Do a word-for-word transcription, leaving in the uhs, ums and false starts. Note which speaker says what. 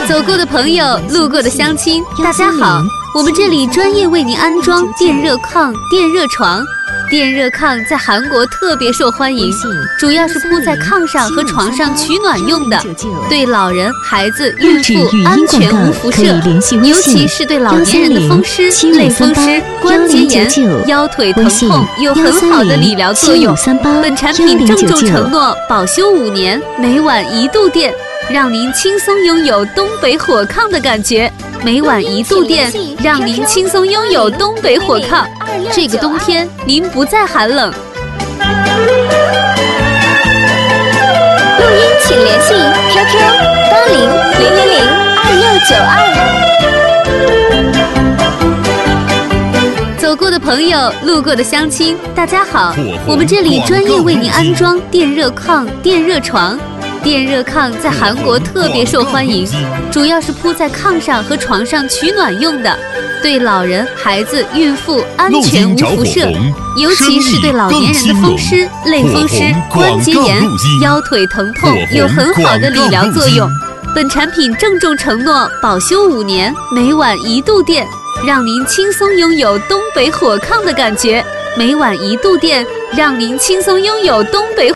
Speaker 1: 走过的朋友，路过的乡亲，大家好，我们这里专业为您安装电热炕、电热床。电热炕在韩国特别受欢迎，主要是铺在炕上和床上取暖用的，对老人、孩子、孕妇安全无辐射，尤其是对老年人的风湿、类风湿、关节炎、腰腿疼痛有很好的理疗作用。本产品郑重承诺保修五年，每晚一度电，让您轻松拥有东北火炕的感觉。每晚一度电，让您轻松拥有东北火炕。这个冬天，您不再寒冷。
Speaker 2: 录音请联系 Q Q 八零零零零二
Speaker 1: 六九二。走过的朋友，路过的乡亲，大家好，我们这里专业为您安装电热炕、电热床。电热炕在韩国特别受欢迎，主要是铺在炕上和床上取暖用的，对老人、孩子、孕妇安全无辐射，尤其是对老年人的风湿、类风湿、关节炎、腰腿疼痛有很好的理疗作用。本产品郑重承诺保修五年，每晚一度电，让您轻松拥有东北火炕的感觉。每晚一度电，让您轻松拥有东北